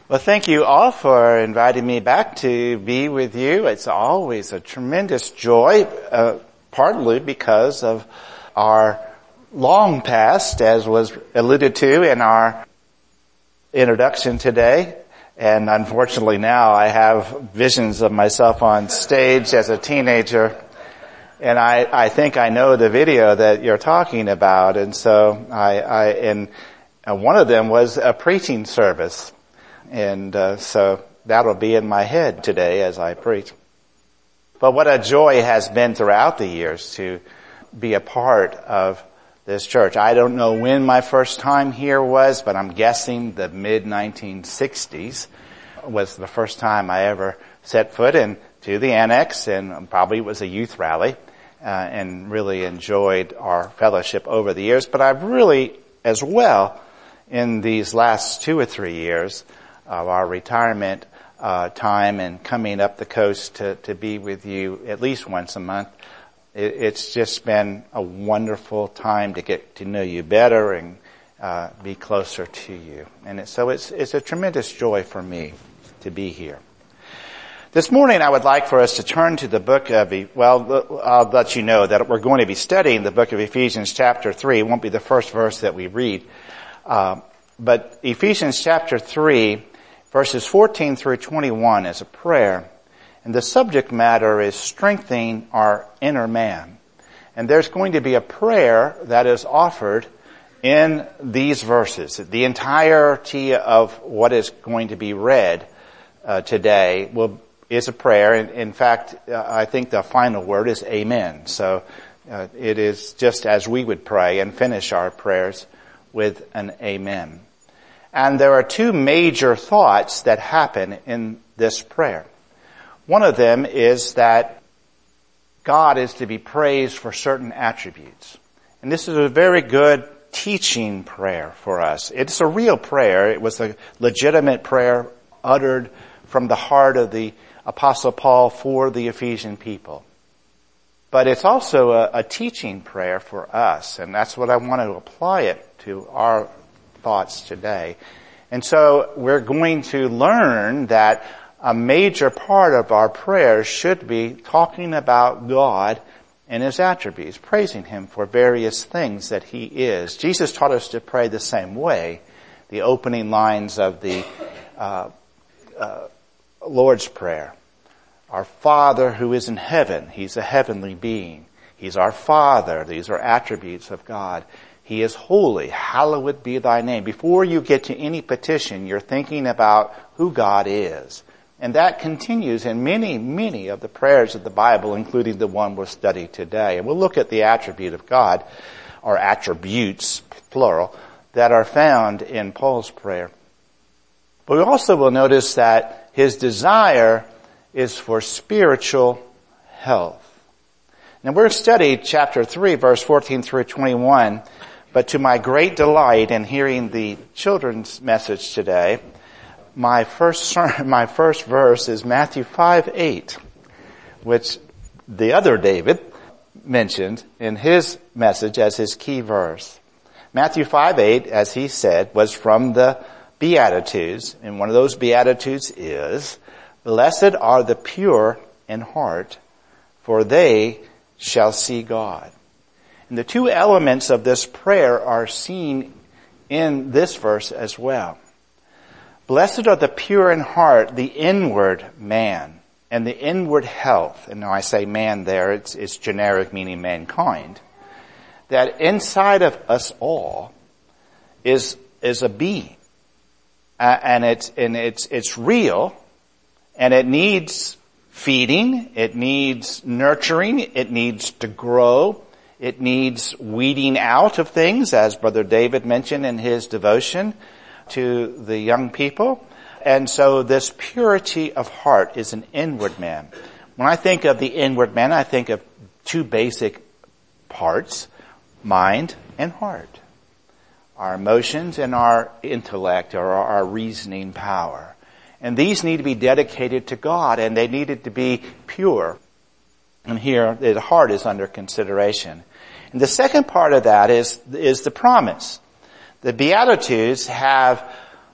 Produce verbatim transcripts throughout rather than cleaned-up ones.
Well, thank you all for inviting me back to be with you. It's always a tremendous joy, uh, partly because of our long past, as was alluded to in our introduction today. And unfortunately now I have visions of myself on stage as a teenager. And I, I think I know the video that you're talking about. And so I, I and one of them was a preaching service. And uh, so that'll be in my head today as I preach. But what a joy has been throughout the years to be a part of this church. I don't know when my first time here was, but I'm guessing the mid nineteen sixties was the first time I ever set foot into the annex, and probably it was a youth rally, uh, and really enjoyed our fellowship over the years. But I've really, as well, in these last two or three years of our retirement uh, time and coming up the coast to, to be with you at least once a month, it, it's just been a wonderful time to get to know you better and uh, be closer to you. And it, so it's it's a tremendous joy for me to be here. This morning I would like for us to turn to the book of, well, I'll let you know that we're going to be studying the book of Ephesians chapter three. It won't be the first verse that we read. Uh, but Ephesians chapter three, verses fourteen through twenty-one is a prayer. And the subject matter is strengthening our inner man. And there's going to be a prayer that is offered in these verses. The entirety of what is going to be read uh, today will is a prayer. In, in fact, uh, I think the final word is amen. So uh, it is just as we would pray and finish our prayers with an amen. And there are two major thoughts that happen in this prayer. One of them is that God is to be praised for certain attributes. And this is a very good teaching prayer for us. It's a real prayer. It was a legitimate prayer uttered from the heart of the Apostle Paul for the Ephesian people. But it's also a, a teaching prayer for us, and that's what I want to apply it to our thoughts today. And so we're going to learn that a major part of our prayers should be talking about God and His attributes, praising Him for various things that He is. Jesus taught us to pray the same way. The opening lines of the uh, uh, Lord's Prayer. Our Father who is in heaven. He's a heavenly being. He's our Father. These are attributes of God. He is holy. Hallowed be thy name. Before you get to any petition, you're thinking about who God is. And that continues in many, many of the prayers of the Bible, including the one we'll study today. And we'll look at the attribute of God, or attributes, plural, that are found in Paul's prayer. But we also will notice that his desire is for spiritual health. Now we're studying chapter three, verse fourteen through twenty-one, but to my great delight in hearing the children's message today, my first my first verse is Matthew five eight, which the other David mentioned in his message as his key verse. Matthew five eight, as he said, was from the Beatitudes, and one of those Beatitudes is, "Blessed are the pure in heart, for they shall see God." And the two elements of this prayer are seen in this verse as well. Blessed are the pure in heart, the inward man, and the inward health. And now I say man there, it's, it's generic, meaning mankind. That inside of us all is, is a being. Uh, and it's, and it's, it's real, and it needs feeding, it needs nurturing, it needs to grow, it needs weeding out of things, as Brother David mentioned in his devotion to the young people. And so this purity of heart is an inward man. When I think of the inward man, I think of two basic parts, mind and heart. Our emotions and our intellect, or our reasoning power. And these need to be dedicated to God, and they needed to be pure. And here, the heart is under consideration. And the second part of that is, is the promise. The Beatitudes have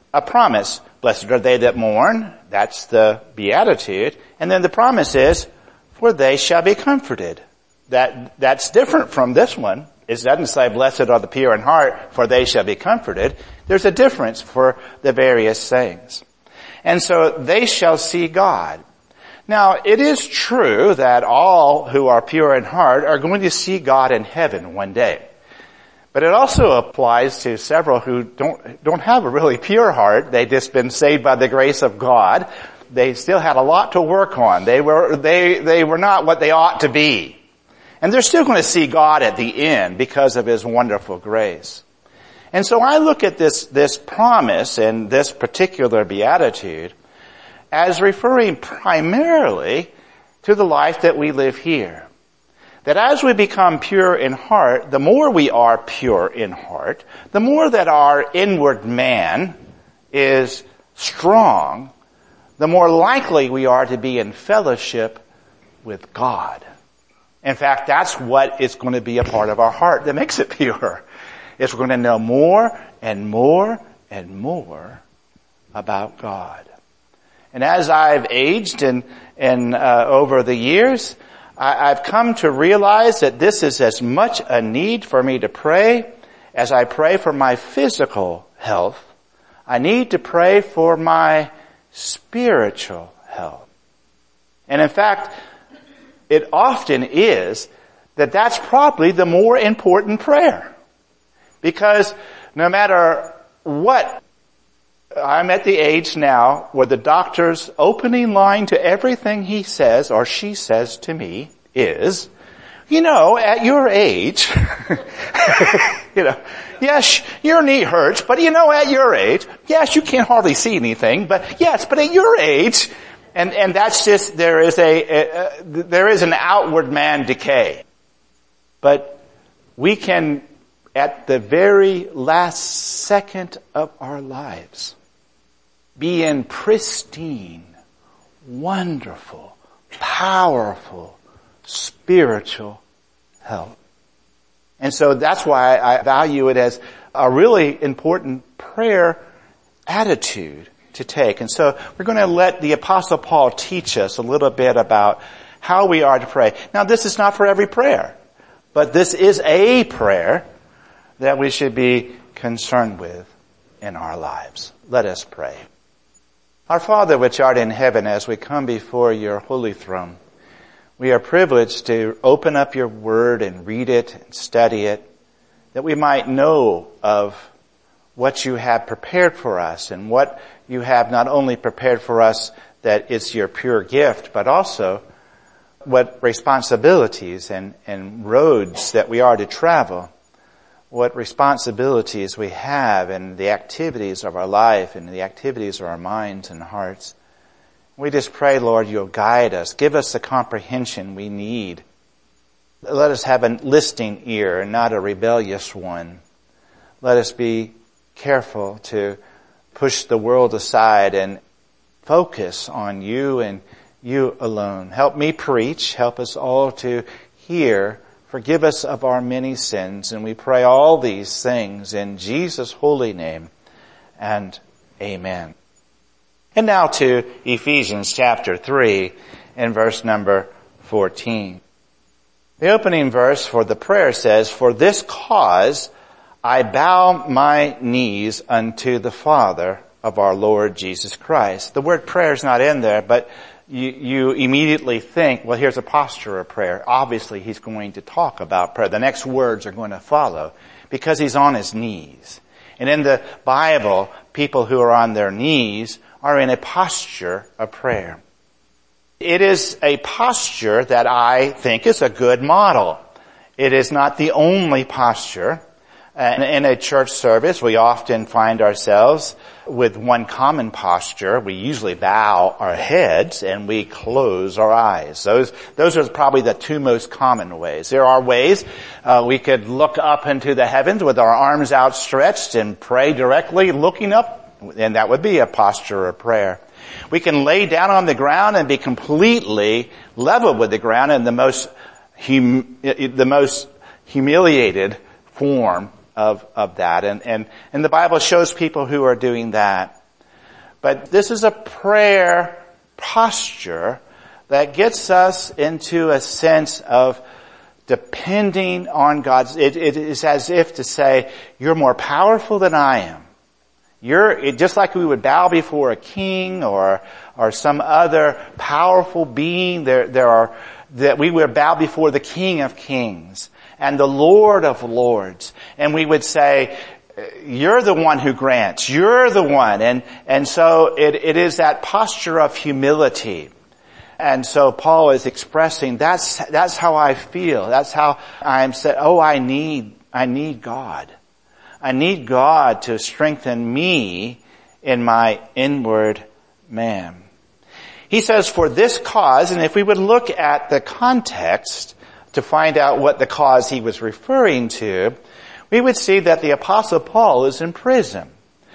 a promise. Blessed are they that mourn. That's the beatitude. And then the promise is, for they shall be comforted. That, that's different from this one. It doesn't say, blessed are the pure in heart, for they shall be comforted. There's a difference for the various sayings. And so they shall see God. Now, it is true that all who are pure in heart are going to see God in heaven one day. But it also applies to several who don't, don't have a really pure heart. They've just been saved by the grace of God. They still had a lot to work on. They were, they, they were not what they ought to be. And they're still going to see God at the end because of His wonderful grace. And so I look at this, this promise and this particular beatitude as referring primarily to the life that we live here. That as we become pure in heart, the more we are pure in heart, the more that our inward man is strong, the more likely we are to be in fellowship with God. In fact, that's what is going to be a part of our heart that makes it pure. Is we're going to know more and more and more about God. And as I've aged and, and uh, over the years, I, I've come to realize that this is as much a need for me to pray as I pray for my physical health. I need to pray for my spiritual health. And in fact, it often is that that's probably the more important prayer. Because no matter what, I'm at the age now where the doctor's opening line to everything he says or she says to me is, you know, at your age, you know, yes, your knee hurts, but you know, at your age, yes, you can't hardly see anything, but yes, but at your age, and, and that's just, there is a, a, a there is an outward man decay. But we can, at the very last second of our lives, be in pristine, wonderful, powerful, spiritual health. And so that's why I value it as a really important prayer attitude to take. And so we're going to let the Apostle Paul teach us a little bit about how we are to pray. Now, this is not for every prayer, but this is a prayer that we should be concerned with in our lives. Let us pray. Our Father which art in heaven, as we come before your holy throne, we are privileged to open up your word and read it and study it, that we might know of what you have prepared for us and what you have not only prepared for us that is your pure gift, but also what responsibilities and, and roads that we are to travel, what responsibilities we have in the activities of our life and the activities of our minds and hearts. We just pray, Lord, you'll guide us. Give us the comprehension we need. Let us have a listening ear and not a rebellious one. Let us be careful to push the world aside and focus on you and you alone. Help me preach. Help us all to hear. Forgive us of our many sins. And we pray all these things in Jesus' holy name. And amen. And now to Ephesians chapter three and verse number fourteen. The opening verse for the prayer says, "For this cause I bow my knees unto the Father of our Lord Jesus Christ." The word prayer is not in there, but you, you immediately think, well, here's a posture of prayer. Obviously, he's going to talk about prayer. The next words are going to follow because he's on his knees. And in the Bible, people who are on their knees are in a posture of prayer. It is a posture that I think is a good model. It is not the only posture. And in a church service, we often find ourselves with one common posture. We usually bow our heads and we close our eyes. Those, those are probably the two most common ways. There are ways uh, we could look up into the heavens with our arms outstretched and pray directly looking up, and that would be a posture of prayer. We can lay down on the ground and be completely level with the ground in the most hum, the most humiliated form of, of that. And, and, and the Bible shows people who are doing that. But this is a prayer posture that gets us into a sense of depending on God's, it, it is as if to say, you're more powerful than I am. You're, it, just like we would bow before a king or, or some other powerful being, there, there are, that we would bow before the King of Kings and the Lord of Lords. And we would say, you're the one who grants. You're the one. And, and so it, it is that posture of humility. And so Paul is expressing, that's, that's how I feel. That's how I'm said, oh, I need, I need God. I need God to strengthen me in my inward man. He says, for this cause, and if we would look at the context to find out what the cause he was referring to, we would see that the Apostle Paul is in prison.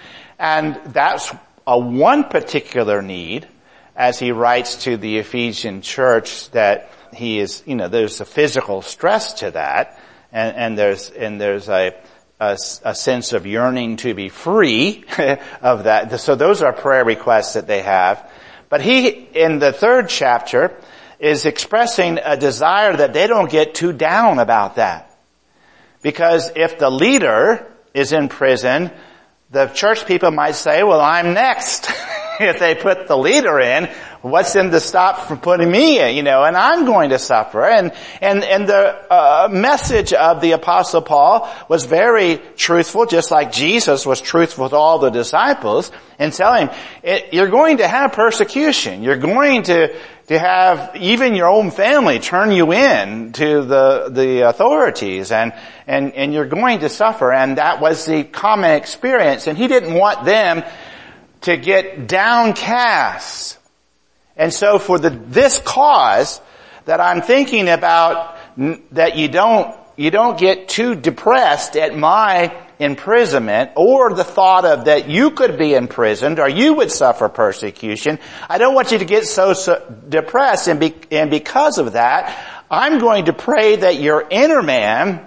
And that's a one particular need, as he writes to the Ephesian church, that he is, you know, there's a physical stress to that, and, and there's, and there's a, a, a sense of yearning to be free of that. So those are prayer requests that they have. But he, in the third chapter, is expressing a desire that they don't get too down about that. Because if the leader is in prison, the church people might say, well, I'm next. If they put the leader in, what's in to stop from putting me in, you know, and I'm going to suffer. And, and, and the uh, message of the Apostle Paul was very truthful, just like Jesus was truthful with all the disciples, and telling him, it, you're going to have persecution. You're going to, to have even your own family turn you in to the, the authorities, and, and, and you're going to suffer. And that was the common experience. And he didn't want them to get downcast. And so for the, this cause that I'm thinking about, that you don't, you don't get too depressed at my imprisonment, or the thought of that you could be imprisoned or you would suffer persecution. I don't want you to get so, so depressed, and, be, and because of that, I'm going to pray that your inner man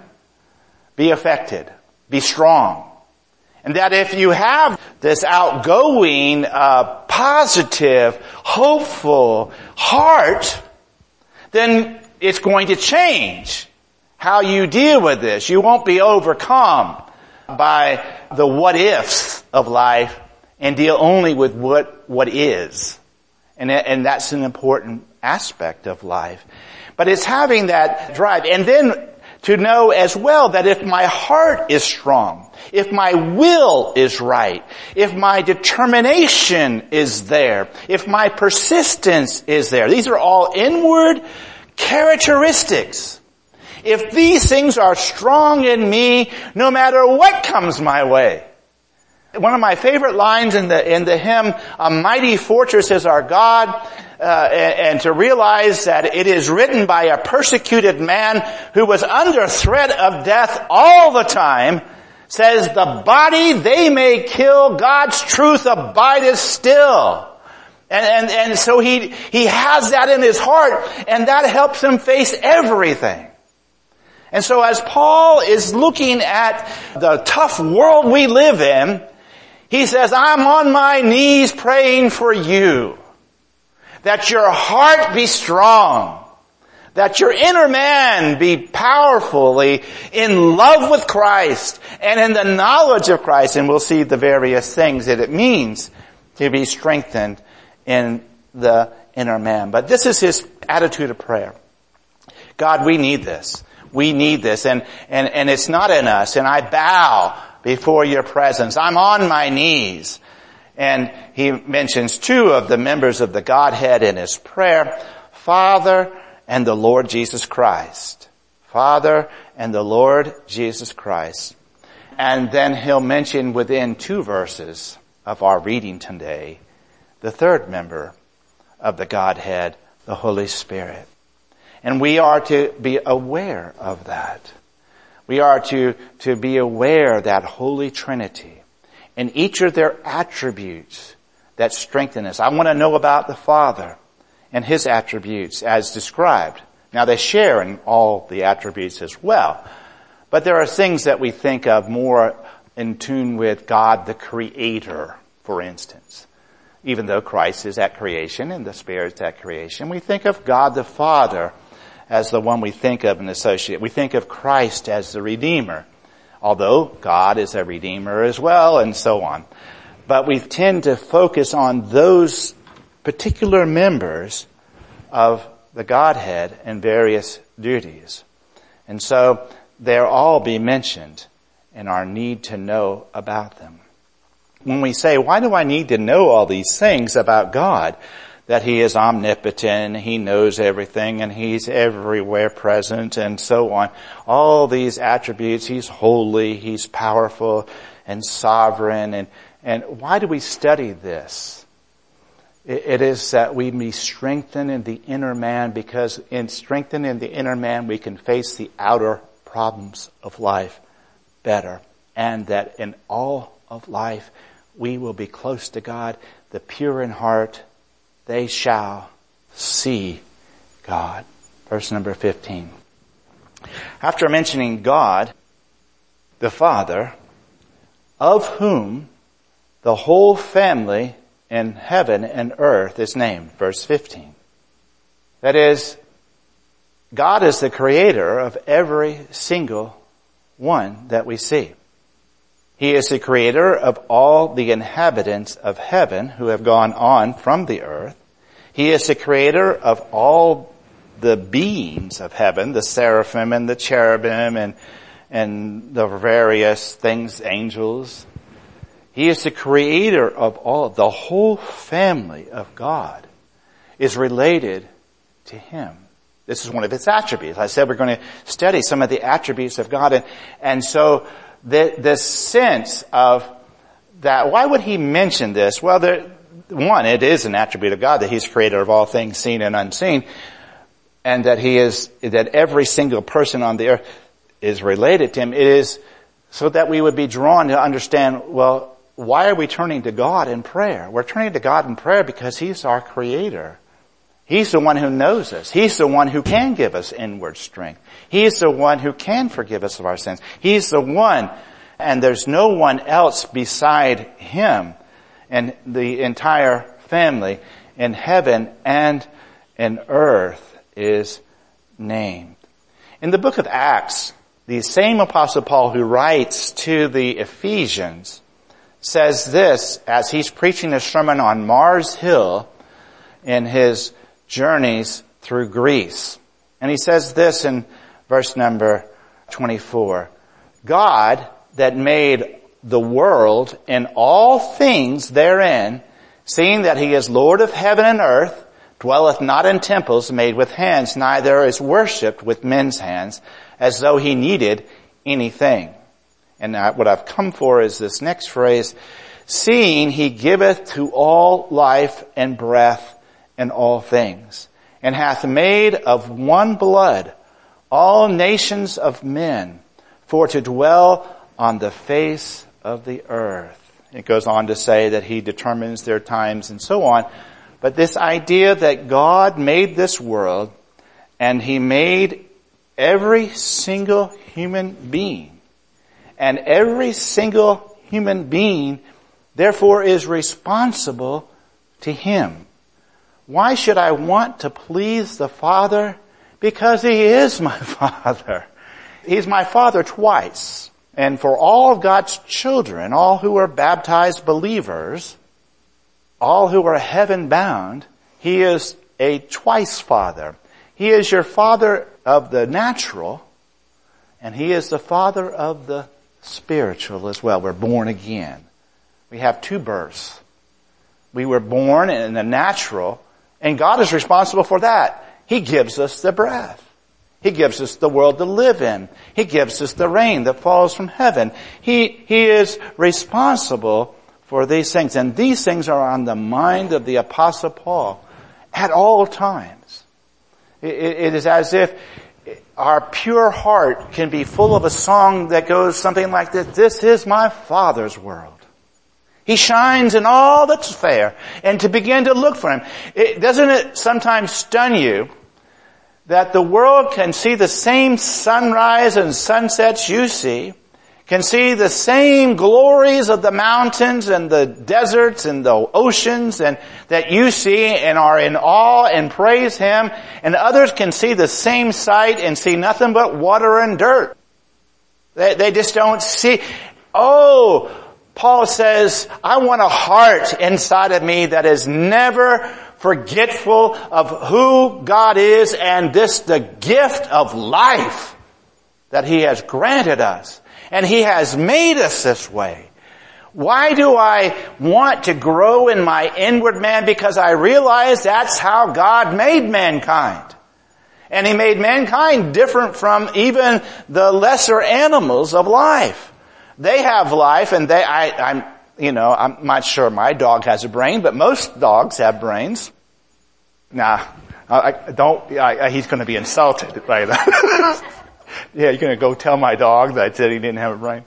be affected, be strong. And that if you have this outgoing, uh, positive, hopeful heart, then it's going to change how you deal with this. You won't be overcome by the what ifs of life and deal only with what, what is. And, and that's an important aspect of life. But it's having that drive. And then to know as well that if my heart is strong, if my will is right, if my determination is there, if my persistence is there, these are all inward characteristics. If these things are strong in me, no matter what comes my way. One of my favorite lines in the, in the hymn, "A Mighty Fortress is Our God," uh, and, and to realize that it is written by a persecuted man who was under threat of death all the time, says, "The body they may kill, God's truth abideth still." And, and, and so he, he has that in his heart, and that helps him face everything. And so as Paul is looking at the tough world we live in, he says, I'm on my knees praying for you, that your heart be strong, that your inner man be powerfully in love with Christ and in the knowledge of Christ. And we'll see the various things that it means to be strengthened in the inner man. But this is his attitude of prayer. God, we need this. We need this. And, and, and it's not in us. And I bow before your presence. I'm on my knees. And he mentions two of the members of the Godhead in his prayer, Father and the Lord Jesus Christ. Father and the Lord Jesus Christ. And then he'll mention within two verses of our reading today, the third member of the Godhead, the Holy Spirit. And we are to be aware of that. We are to, to be aware of that Holy Trinity and each of their attributes that strengthen us. I want to know about the Father and his attributes as described. Now they share in all the attributes as well. But there are things that we think of more in tune with God the Creator, for instance. even though Christ is at creation and the Spirit is at creation. We think of God the Father as the one we think of and associate. We think of Christ as the Redeemer, although God is a Redeemer as well, and so on. But we tend to focus on those particular members of the Godhead and various duties. And so they'll all be mentioned in our need to know about them. When we say, why do I need to know all these things about God? That He is omnipotent, He knows everything, and He's everywhere present, and so on. All these attributes, He's holy, He's powerful, and sovereign. And, and why do we study this? It, it is that we be strengthened in the inner man, because in strengthened in the inner man, we can face the outer problems of life better. And that in all of life, we will be close to God. The pure in heart, they shall see God. Verse number fifteen. After mentioning God, the Father, of whom the whole family in heaven and earth is named. Verse fifteen. That is, God is the creator of every single one that we see. He is the creator of all the inhabitants of heaven who have gone on from the earth. He is the creator of all the beings of heaven, the seraphim and the cherubim and, and the various things, angels. He is the creator of all. The whole family of God is related to Him. This is one of its attributes. I said we're going to study some of the attributes of God. And, and so the, the sense of that, why would He mention this? Well, there, one, it is an attribute of God that He's creator of all things seen and unseen, and that He is, that every single person on the earth is related to Him. It is so that we would be drawn to understand, well, why are we turning to God in prayer? We're turning to God in prayer because He's our creator. He's the one who knows us. He's the one who can give us inward strength. He's the one who can forgive us of our sins. He's the one, and there's no one else beside Him and the entire family in heaven and in earth is named. In the book of Acts, the same Apostle Paul who writes to the Ephesians says this as he's preaching a sermon on Mars Hill in his journeys through Greece. And he says this in verse number twenty-four. God that made the world and all things therein, seeing that He is Lord of heaven and earth, dwelleth not in temples made with hands, neither is worshipped with men's hands, as though He needed anything. And what I've come for is this next phrase, seeing He giveth to all life and breath and all things, and hath made of one blood all nations of men, for to dwell on the face of the earth. It goes on to say that He determines their times and so on. But this idea that God made this world and He made every single human being, and every single human being therefore is responsible to Him. Why should I want to please the Father? Because He is my Father. He's my Father twice. And for all of God's children, all who are baptized believers, all who are heaven bound, He is a twice Father. He is your Father of the natural, and He is the Father of the spiritual as well. We're born again. We have two births. We were born in the natural, and God is responsible for that. He gives us the breath. He gives us the world to live in. He gives us the rain that falls from heaven. He, he is responsible for these things. And these things are on the mind of the Apostle Paul at all times. It, it is as if our pure heart can be full of a song that goes something like this. This is my Father's world. He shines in all that's fair. And to begin to look for Him. It, doesn't it sometimes stun you that the world can see the same sunrise and sunsets you see, can see the same glories of the mountains and the deserts and the oceans and that you see and are in awe and praise Him, and others can see the same sight and see nothing but water and dirt. They, they just don't see. Oh, Paul says, I want a heart inside of me that is never forgetful of who God is and this, the gift of life that He has granted us. And He has made us this way. Why do I want to grow in my inward man? Because I realize that's how God made mankind. And He made mankind different from even the lesser animals of life. They have life and they, I, I'm, you know, I'm not sure my dog has a brain, but most dogs have brains. Nah, I, I don't, I, he's going to be insulted by that. Yeah, you're going to go tell my dog that I said he didn't have a brain.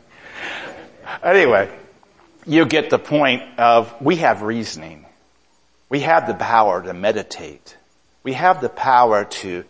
Anyway, you get the point of we have reasoning. We have the power to meditate. We have the power to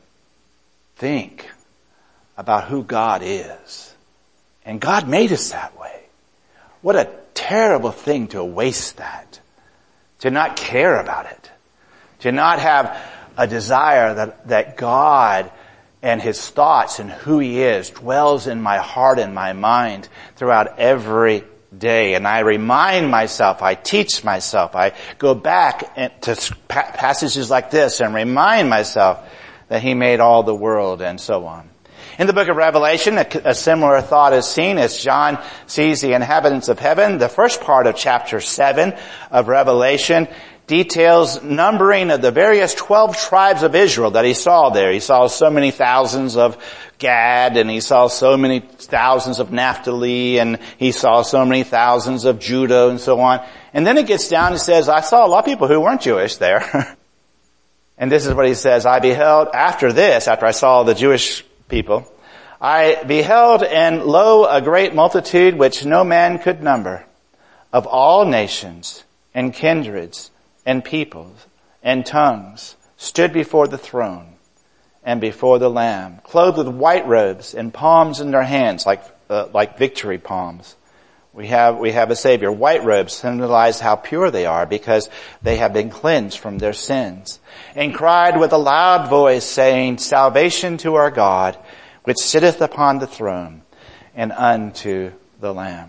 think about who God is. And God made us that way. What a terrible thing to waste that. To not care about it. To not have a desire that, that God and His thoughts and who He is dwells in my heart and my mind throughout every day. And I remind myself, I teach myself, I go back to passages like this and remind myself that He made all the world and so on. In the book of Revelation, a, a similar thought is seen as John sees the inhabitants of heaven. The first part of chapter seven of Revelation details numbering of the various twelve tribes of Israel that he saw there. He saw so many thousands of Gad, and he saw so many thousands of Naphtali, and he saw so many thousands of Judah, and so on. And then it gets down and says, I saw a lot of people who weren't Jewish there. And this is what he says, I beheld after this, after I saw the Jewish people, I beheld, and lo, a great multitude which no man could number, of all nations and kindreds and peoples and tongues, stood before the throne and before the Lamb, clothed with white robes and palms in their hands, like uh, like victory palms. We have we have a Savior. White robes symbolize how pure they are because they have been cleansed from their sins. And cried with a loud voice, saying, Salvation to our God, which sitteth upon the throne, and unto the Lamb.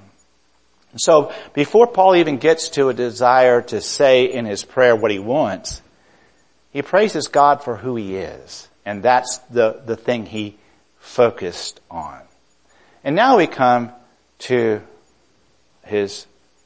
So before Paul even gets to a desire to say in his prayer what he wants, he praises God for who He is. And that's the, the thing he focused on. And now we come to his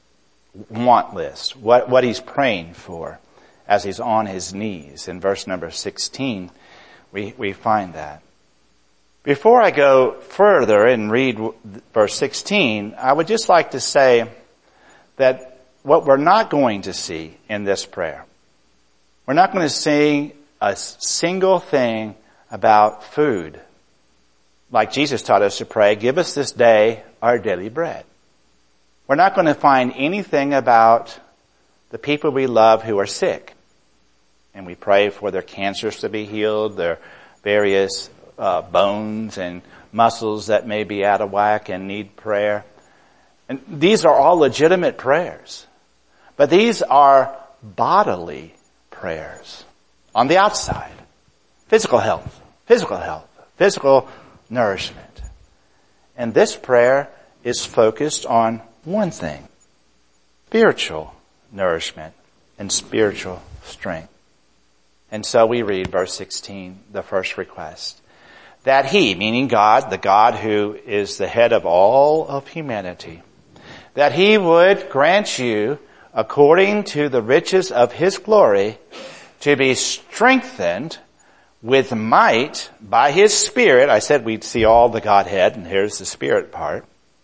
want list, what, what he's praying for as he's on his knees. In verse number sixteen, we, we find that. Before I go further and read verse sixteen, I would just like to say that what we're not going to see in this prayer, we're not going to see a single thing about food. Like Jesus taught us to pray, give us this day our daily bread. We're not going to find anything about the people we love who are sick. And we pray for their cancers to be healed, their various uh, bones and muscles that may be out of whack and need prayer. And these are all legitimate prayers. But these are bodily prayers on the outside. Physical health, physical health, physical nourishment. And this prayer is focused on one thing: spiritual nourishment and spiritual strength. And so we read verse sixteen, the first request. That He, meaning God, the God who is the head of all of humanity, that He would grant you, according to the riches of His glory, to be strengthened with might by His Spirit. I said we'd see all the Godhead, and here's the Spirit part.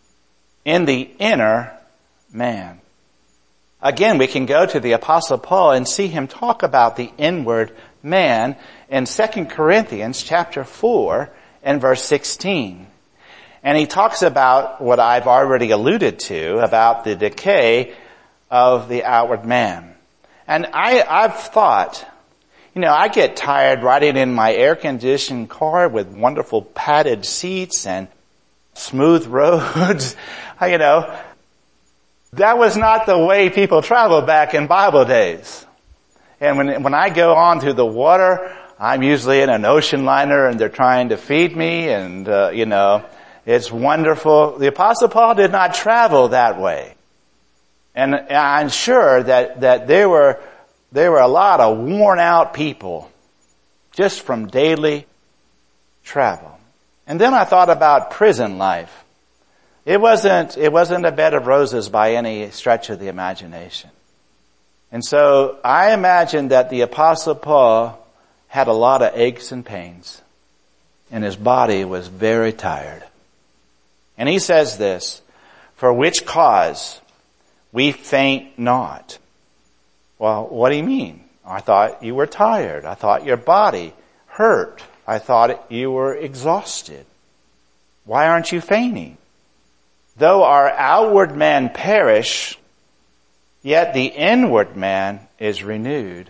In the inner man. Again, we can go to the Apostle Paul and see him talk about the inward man in Second Corinthians chapter four and verse sixteen. And he talks about what I've already alluded to, about the decay of the outward man. And I, I've thought, you know, I get tired riding in my air-conditioned car with wonderful padded seats and smooth roads, you know. That was not the way people traveled back in Bible days. And when, when I go on through the water, I'm usually in an ocean liner and they're trying to feed me and, uh, you know, it's wonderful. The Apostle Paul did not travel that way. And I'm sure that, that there were, there were a lot of worn out people just from daily travel. And then I thought about prison life. It wasn't, it wasn't a bed of roses by any stretch of the imagination. And so I imagine that the Apostle Paul had a lot of aches and pains, and his body was very tired. And he says this, for which cause we faint not. Well, what do you mean? I thought you were tired. I thought your body hurt. I thought you were exhausted. Why aren't you fainting? Though our outward man perish, yet the inward man is renewed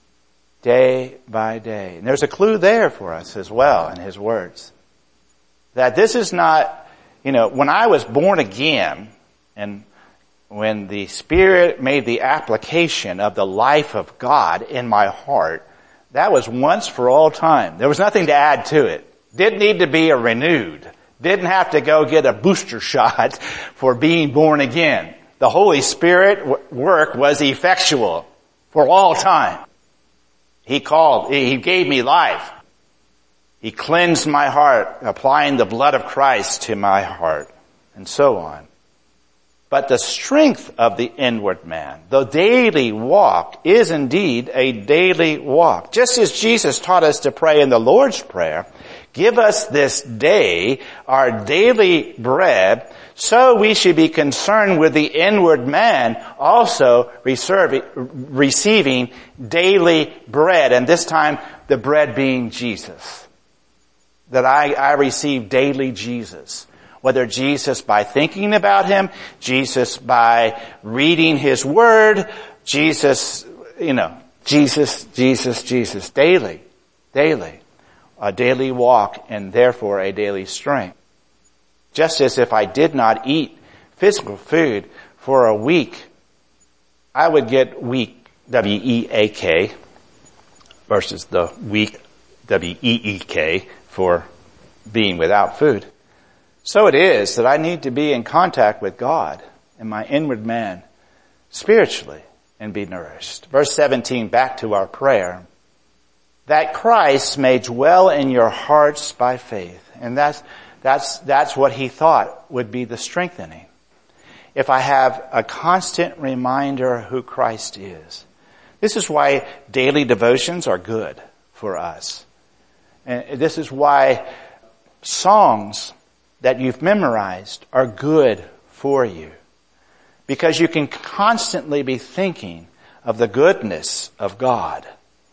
day by day. And there's a clue there for us as well in his words. That this is not, you know, when I was born again and when the Spirit made the application of the life of God in my heart, that was once for all time. There was nothing to add to it. Didn't need to be a renewed. Didn't have to go get a booster shot for being born again. The Holy Spirit work was effectual for all time. He called, He gave me life. He cleansed my heart, applying the blood of Christ to my heart, and so on. But the strength of the inward man, the daily walk, is indeed a daily walk. Just as Jesus taught us to pray in the Lord's Prayer, give us this day our daily bread, so we should be concerned with the inward man also receiving daily bread. And this time, the bread being Jesus. That I, I receive daily Jesus. Whether Jesus by thinking about Him, Jesus by reading His Word, Jesus, you know, Jesus, Jesus, Jesus, daily, daily. A daily walk and therefore a daily strength. Just as if I did not eat physical food for a week, I would get weak, W E A K, versus the weak, W E E K, for being without food. So it is that I need to be in contact with God and my inward man spiritually and be nourished. Verse seventeen, back to our prayer. That Christ may dwell in your hearts by faith. And that's, that's, that's what he thought would be the strengthening. If I have a constant reminder who Christ is. This is why daily devotions are good for us. And this is why songs that you've memorized are good for you. Because you can constantly be thinking of the goodness of God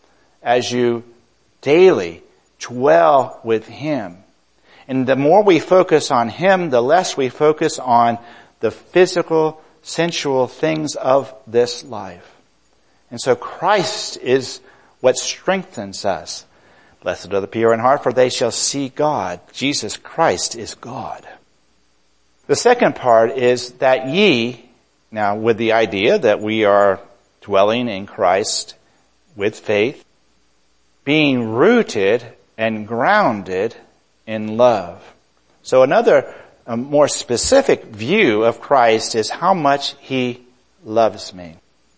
as you daily dwell with Him. And the more we focus on Him, the less we focus on the physical, sensual things of this life. And so Christ is what strengthens us. Blessed are the pure in heart, for they shall see God. Jesus Christ is God. The second part is that ye, now with the idea that we are dwelling in Christ with faith, being rooted and grounded in love. So another a more specific view of Christ is how much He loves me.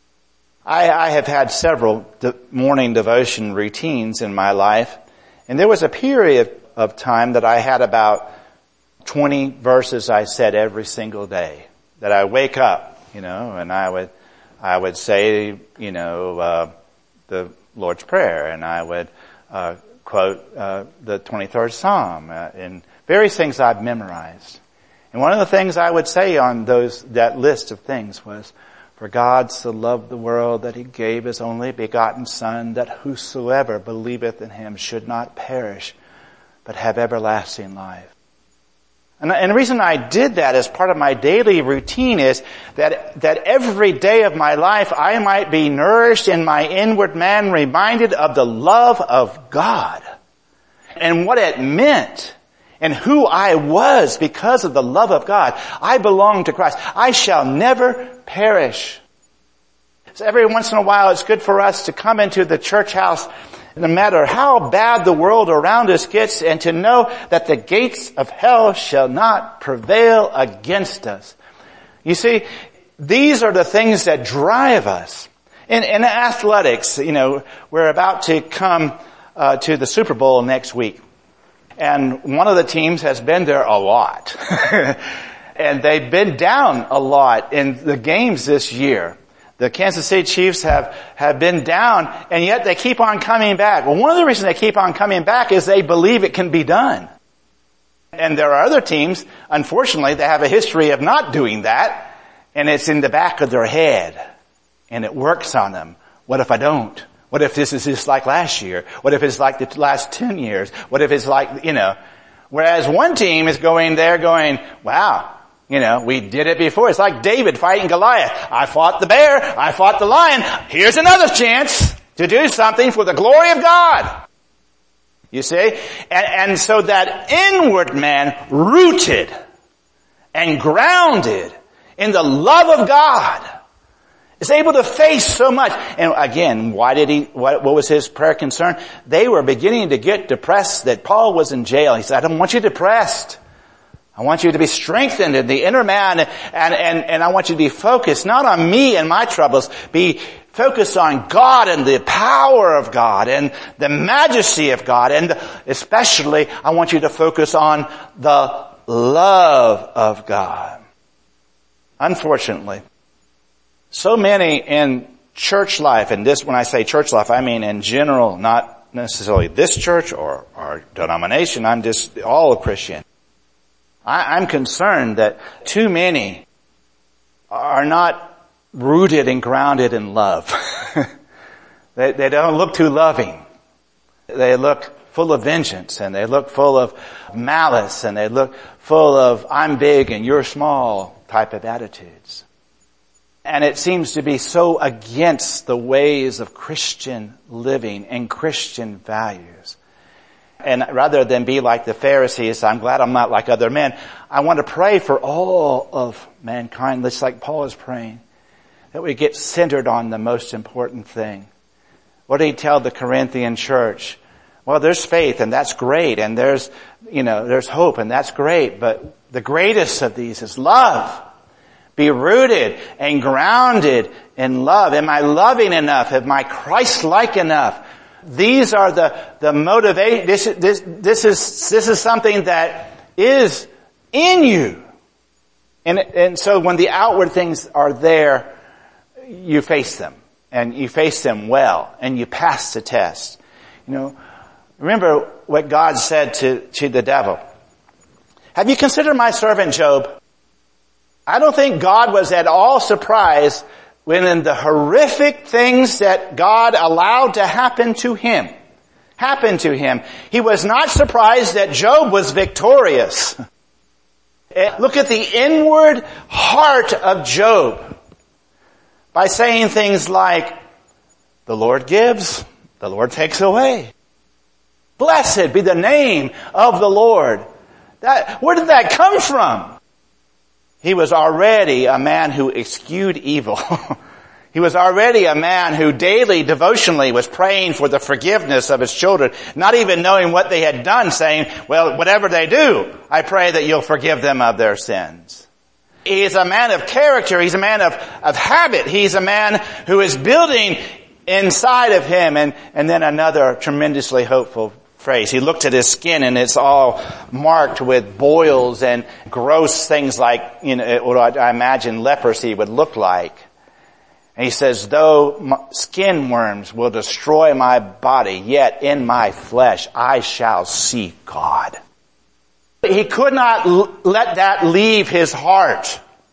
I, I have had several de- morning devotion routines in my life, and there was a period of time that I had about twenty verses I said every single day. That I wake up, you know, and I would, I would say, you know, uh, the Lord's Prayer, and I would uh, quote uh, the twenty-third Psalm, uh, and various things I've memorized. And one of the things I would say on those that list of things was, "For God so loved the world that He gave His only begotten Son, that whosoever believeth in Him should not perish, but have everlasting life." And, and the reason I did that as part of my daily routine is that, that every day of my life I might be nourished in my inward man, reminded of the love of God and what it meant and who I was because of the love of God. I belong to Christ. I shall never perish. So every once in a while it's good for us to come into the church house, no matter how bad the world around us gets, and to know that the gates of hell shall not prevail against us. You see, these are the things that drive us. In, in athletics, you know, we're about to come uh, to the Super Bowl next week. And one of the teams has been there a lot. And they've been down a lot in the games this year. The Kansas City Chiefs have, have been down, and yet they keep on coming back. Well, one of the reasons they keep on coming back is they believe it can be done. And there are other teams, unfortunately, that have a history of not doing that, and it's in the back of their head, and it works on them. What if I don't? What if this is just like last year? What if it's like the last ten years? What if it's like, you know, whereas one team is going there going, wow, you know, we did it before. It's like David fighting Goliath. I fought the bear. I fought the lion. Here's another chance to do something for the glory of God. You see? And, and so that inward man, rooted and grounded in the love of God, is able to face so much. And again, why did he, what, what was his prayer concern? They were beginning to get depressed that Paul was in jail. He said, I don't want you depressed. I want you to be strengthened in the inner man, and, and, and I want you to be focused not on me and my troubles, be focused on God and the power of God and the majesty of God, and especially I want you to focus on the love of God. Unfortunately, so many in church life, and this, when I say church life, I mean in general, not necessarily this church or our denomination, I'm just all a Christian. I, I'm concerned that too many are not rooted and grounded in love. they, they don't look too loving. They look full of vengeance, and they look full of malice, and they look full of I'm big and you're small type of attitudes. And it seems to be so against the ways of Christian living and Christian values. And rather than be like the Pharisees, I'm glad I'm not like other men, I want to pray for all of mankind, just like Paul is praying, that we get centered on the most important thing. What did he tell the Corinthian church? Well, there's faith, and that's great, and there's, you know, there's hope, and that's great, but the greatest of these is love. Be rooted and grounded in love. Am I loving enough? Am I Christ-like enough? These are the, the motivate, this, this, this is, this is something that is in you. And, and so when the outward things are there, you face them. And you face them well. And you pass the test. You know, remember what God said to, to the devil. Have you considered my servant Job? I don't think God was at all surprised when in the horrific things that God allowed to happen to him, happened to him, he was not surprised that Job was victorious. Look at the inward heart of Job by saying things like, the Lord gives, the Lord takes away. Blessed be the name of the Lord. That, where did that come from? He was already a man who eschewed evil. He was already a man who daily, devotionally was praying for the forgiveness of his children, not even knowing what they had done, saying, well, whatever they do, I pray that you'll forgive them of their sins. He is a man of character. He's a man of, of habit. He's a man who is building inside of him. And, and then another tremendously hopeful phrase. He looked at his skin and it's all marked with boils and gross things like, you know, what I imagine leprosy would look like. And he says, though skin worms will destroy my body, yet in my flesh I shall see God. He could not l- let that leave his heart.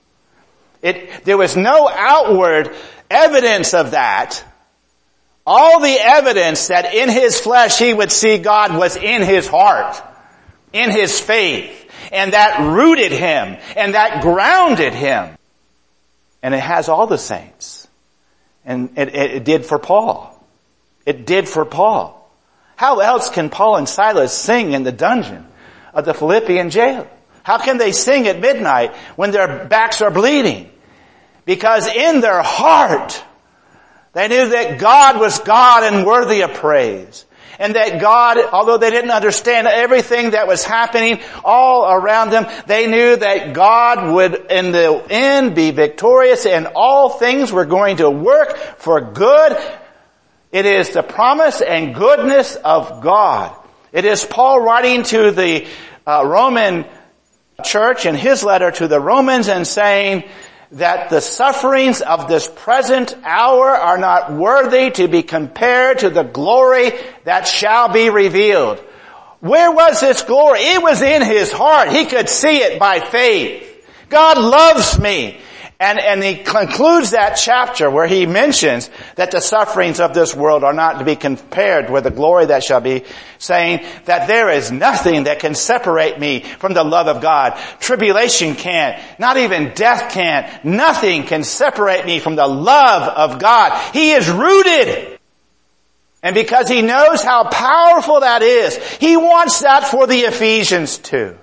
It, there was no outward evidence of that. All the evidence that in his flesh he would see God was in his heart, in his faith, and that rooted him, and that grounded him. And it has all the saints. And it, it, it did for Paul. It did for Paul. How else can Paul and Silas sing in the dungeon? of the Philippian jail? How can they sing at midnight when their backs are bleeding? Because in their heart, they knew that God was God and worthy of praise. And that God, although they didn't understand everything that was happening all around them, they knew that God would in the end be victorious and all things were going to work for good. It is the promise and goodness of God. It is Paul writing to the uh, Roman church in his letter to the Romans and saying that the sufferings of this present hour are not worthy to be compared to the glory that shall be revealed. Where was this glory? It was in his heart. He could see it by faith. God loves me. And, and he concludes that chapter where he mentions that the sufferings of this world are not to be compared with the glory that shall be, saying that there is nothing that can separate me from the love of God. Tribulation can't. Not even death can't. Nothing can separate me from the love of God. He is rooted. And because he knows how powerful that is, he wants that for the Ephesians too.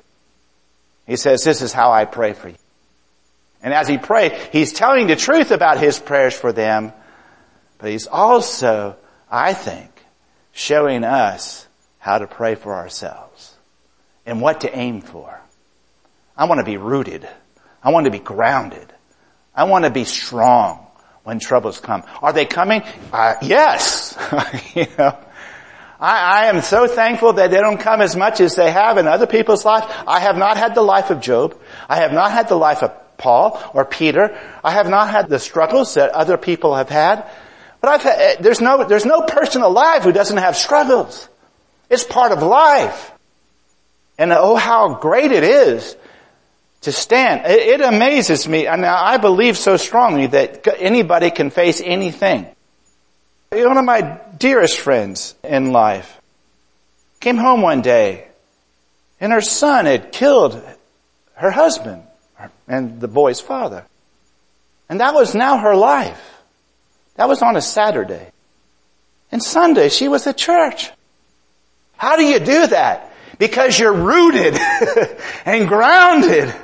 He says, this is how I pray for you. And as he prayed, he's telling the truth about his prayers for them, but he's also, I think, showing us how to pray for ourselves and what to aim for. I want to be rooted. I want to be grounded. I want to be strong when troubles come. Are they coming? Uh, yes. you know, I, I am so thankful that they don't come as much as they have in other people's lives. I have not had the life of Job. I have not had the life of Paul or Peter. I have not had the struggles that other people have had. But I've had, there's no, there's no person alive who doesn't have struggles. It's part of life. And oh, how great it is to stand. It, it amazes me. And I believe so strongly that anybody can face anything. One of my dearest friends in life came home one day and her son had killed her husband and the boy's father. And that was now her life. That was on a Saturday. And Sunday she was at church. How do you do that? Because you're rooted and grounded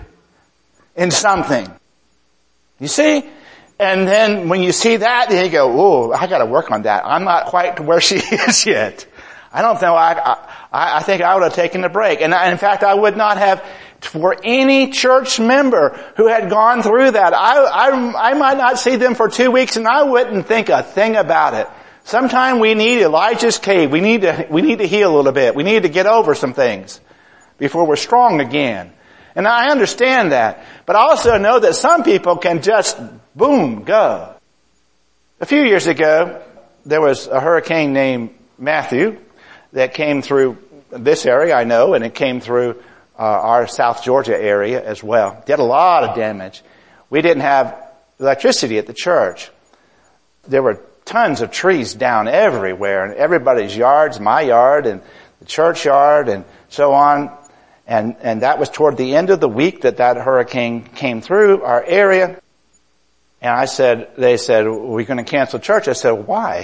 in something. You see? And then when you see that, then you go, "Oh, I got to work on that. I'm not quite to where she is yet. I don't know. I, I, I think I would have taken a break." And I, in fact, I would not have, for any church member who had gone through that, I, I, I might not see them for two weeks and I wouldn't think a thing about it. Sometime we need Elijah's cave. We need to, we need to heal a little bit. We need to get over some things before we're strong again. And I understand that. But I also know that some people can just, boom, go. A few years ago, there was a hurricane named Matthew that came through this area, I know, and it came through uh, our South Georgia area as well. Did a lot of damage. We didn't have electricity at the church. There were tons of trees down everywhere, in everybody's yards, my yard and the church yard and so on. And, and that was toward the end of the week that that hurricane came through our area. And I said, they said, we're going to cancel church. I said, why?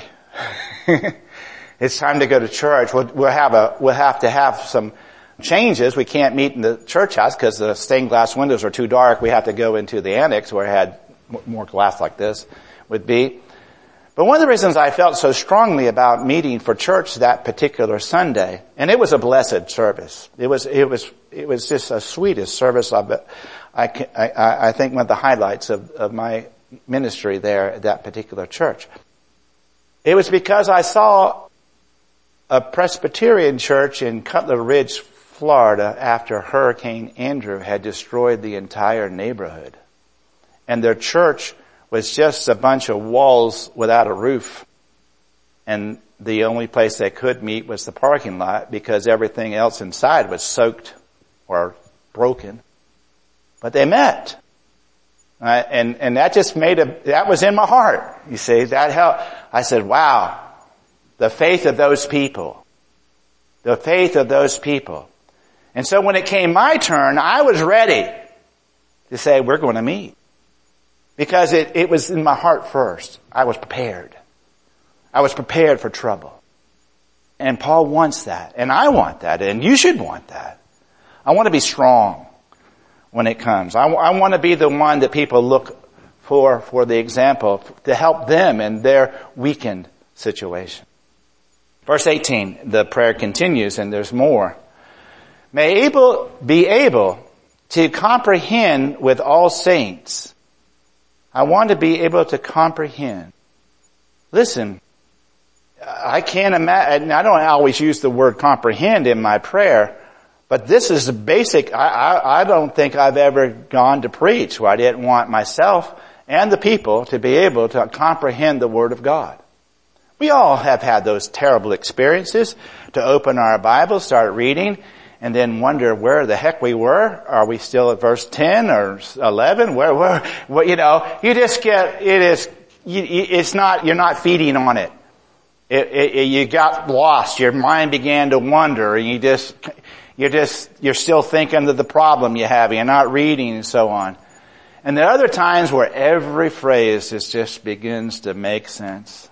It's time to go to church. We'll, we'll have a, we'll have to have some changes. We can't meet in the church house because the stained glass windows are too dark. We have to go into the annex where it had more glass like this would be. But one of the reasons I felt so strongly about meeting for church that particular Sunday, and it was a blessed service. It was, it was, it was just the sweetest service. I, I, I, I think one of the highlights of, of my ministry there at that particular church. It was because I saw a Presbyterian church in Cutler Ridge, Florida, after Hurricane Andrew had destroyed the entire neighborhood. And their church was just a bunch of walls without a roof. And the only place they could meet was the parking lot because everything else inside was soaked or broken. But they met. Uh, and, and that just made a, that was in my heart. You see, that helped. I said, wow, the faith of those people. The faith of those people. And so when it came my turn, I was ready to say, we're going to meet. Because it, it was in my heart first. I was prepared. I was prepared for trouble. And Paul wants that. And I want that. And you should want that. I want to be strong when it comes. I, I want to be the one that people look for, for the example, to help them in their weakened situation. Verse eighteen, the prayer continues, and there's more. May able, be able to comprehend with all saints. I want to be able to comprehend. Listen, I can't imagine, I don't always use the word comprehend in my prayer, but this is the basic. I, I, I don't think I've ever gone to preach where I didn't want myself and the people to be able to comprehend the Word of God. We all have had those terrible experiences to open our Bible, start reading, and then wonder where the heck we were. Are we still at verse ten or eleven? Where, where, where you know, you just get, it is, you, it's not, you're not feeding on it. It, it, it. You got lost. Your mind began to wander, and you just, you're just, you're still thinking of the problem you have. You're not reading and so on. And there are other times where every phrase is just begins to make sense.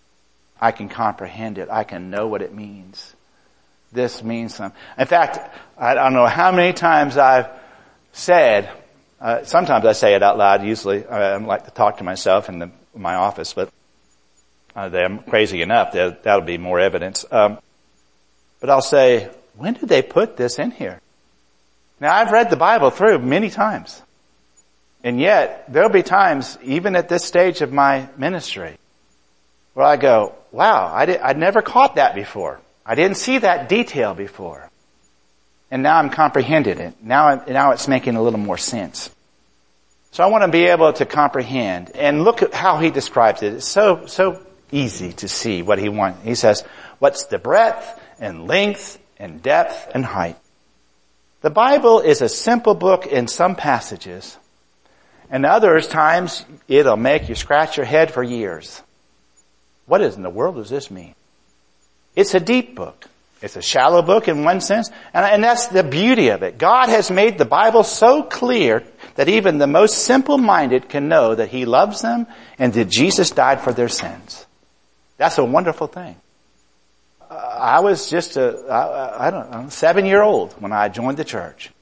I can comprehend it. I can know what it means. This means something. In fact, I don't know how many times I've said, uh, sometimes I say it out loud, usually I like to talk to myself in the, my office, but uh, I'm crazy enough, that, that'll be more evidence. Um, but I'll say, when did they put this in here? Now, I've read the Bible through many times. And yet, there'll be times, even at this stage of my ministry, where I go, wow, I did, I'd never caught that before. I didn't see that detail before. And now I'm comprehending it. Now, now it's making a little more sense. So I want to be able to comprehend. And look at how he describes it. It's so, so easy to see what he wants. He says, what's the breadth and length and depth and height? The Bible is a simple book in some passages. And other times, it'll make you scratch your head for years. What in the world does this mean? It's a deep book. It's a shallow book in one sense. And, and that's the beauty of it. God has made the Bible so clear that even the most simple-minded can know that He loves them and that Jesus died for their sins. That's a wonderful thing. Uh, I was just a, I, I don't know, seven-year-old when I joined the church.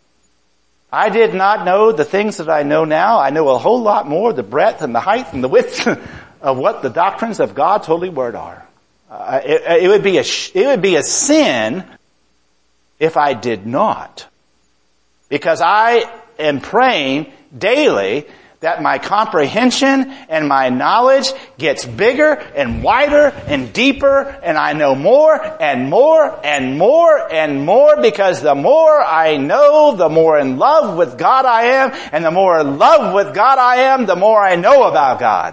I did not know the things that I know now. I know a whole lot more, the breadth and the height and the width of what the doctrines of God's holy word are. Uh, it, it would be a, it would be a sin if I did not. Because I am praying daily that my comprehension and my knowledge gets bigger and wider and deeper, and I know more and more and more and more, because the more I know, the more in love with God I am, and the more in love with God I am, the more I know about God.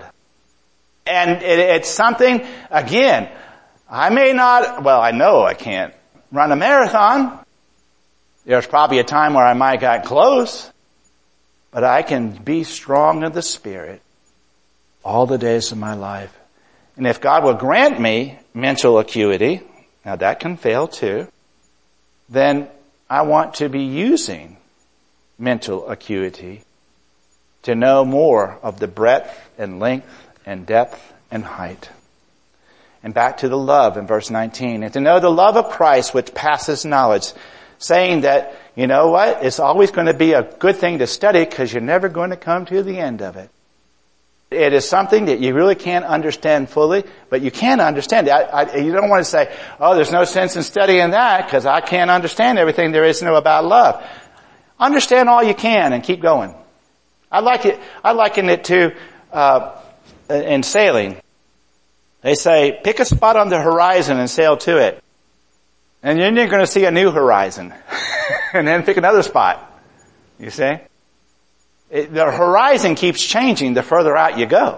And it, it's something, again, I may not, well, I know I can't run a marathon. There's probably a time where I might get close. But I can be strong in the Spirit all the days of my life. And if God will grant me mental acuity, now that can fail too, then I want to be using mental acuity to know more of the breadth and length and depth and height. And back to the love in verse nineteen. And to know the love of Christ which passes knowledge, saying that, you know what, it's always going to be a good thing to study because you're never going to come to the end of it. It is something that you really can't understand fully, but you can understand it. I, I, you don't want to say, oh, there's no sense in studying that because I can't understand everything there is to know about love. Understand all you can and keep going. I like it, I liken it to, uh, in sailing. They say, pick a spot on the horizon and sail to it. And then you're going to see a new horizon. And then pick another spot. You see? It, the horizon keeps changing the further out you go.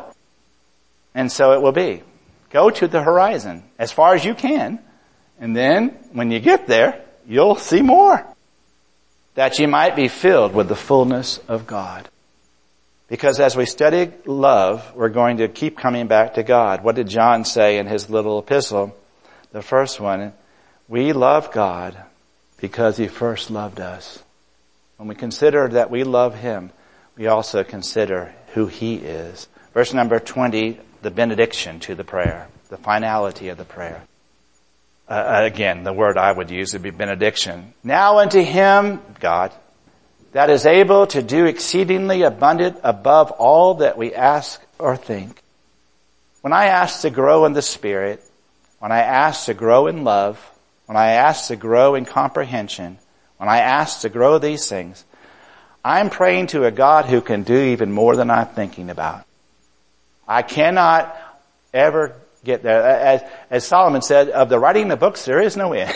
And so it will be. Go to the horizon as far as you can. And then when you get there, you'll see more. That you might be filled with the fullness of God. Because as we study love, we're going to keep coming back to God. What did John say in his little epistle? The first one. We love God because He first loved us. When we consider that we love Him, we also consider who He is. Verse number twenty, the benediction to the prayer, the finality of the prayer. Uh, again, the word I would use would be benediction. Now unto him, God, that is able to do exceedingly abundant above all that we ask or think. When I ask to grow in the Spirit, when I ask to grow in love, when I ask to grow in comprehension, when I ask to grow these things, I'm praying to a God who can do even more than I'm thinking about. I cannot ever get there. As, as Solomon said, of the writing of books, there is no end.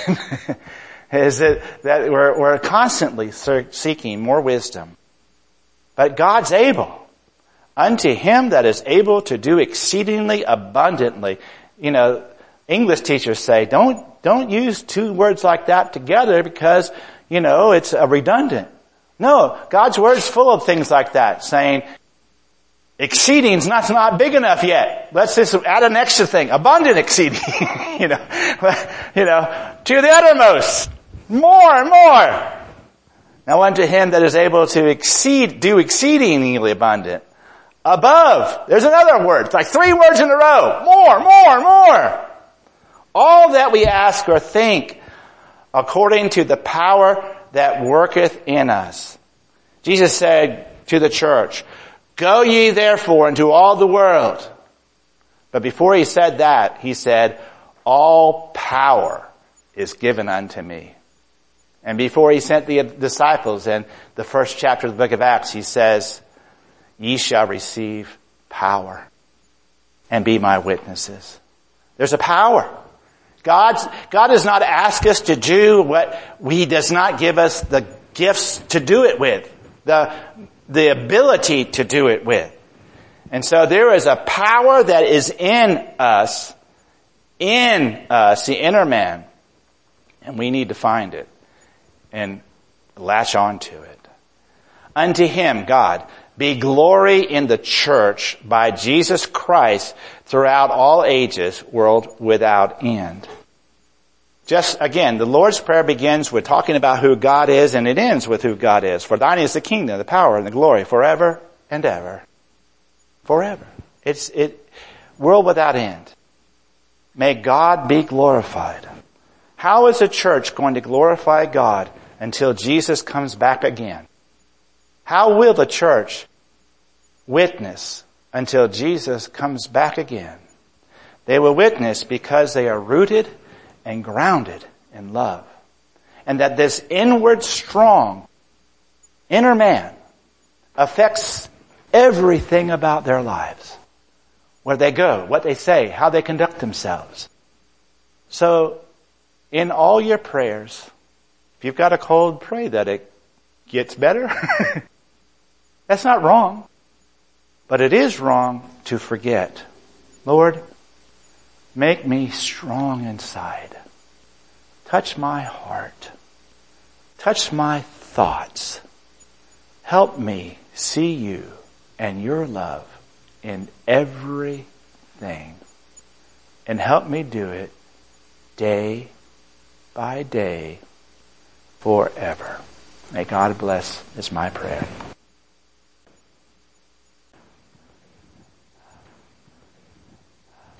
Is it that we're, we're constantly seeking more wisdom. But God's able. Unto him that is able to do exceedingly abundantly. You know, English teachers say, don't, don't use two words like that together because, you know, it's a redundant. No, God's word's full of things like that, saying, exceeding's not, not big enough yet. Let's just add an extra thing. Abundant exceeding. you know, you know, to the uttermost. More and more. Now unto him that is able to exceed, do exceedingly abundant. Above. There's another word. It's like three words in a row. More, more, more. All that we ask or think according to the power that worketh in us. Jesus said to the church, go ye therefore into all the world. But before he said that, he said, all power is given unto me. And before he sent the disciples in the first chapter of the book of Acts, he says, ye shall receive power and be my witnesses. There's a power. God's, God does not ask us to do what He does not give us the gifts to do it with, the, the ability to do it with. And so there is a power that is in us, in us, the inner man, and we need to find it and latch on to it. Unto him, God, be glory in the church by Jesus Christ throughout all ages, world without end. Just again, the Lord's Prayer begins with talking about who God is, and it ends with who God is. For thine is the kingdom, the power, and the glory forever and ever. Forever. It's it world without end. May God be glorified. How is a church going to glorify God until Jesus comes back again? How will the church witness until Jesus comes back again? They will witness because they are rooted and grounded in love. And that this inward strong inner man affects everything about their lives. Where they go, what they say, how they conduct themselves. So, in all your prayers, if you've got a cold, pray that it gets better. That's not wrong. But it is wrong to forget. Lord, make me strong inside. Touch my heart. Touch my thoughts. Help me see you and your love in everything. And help me do it day by day forever. May God bless is my prayer.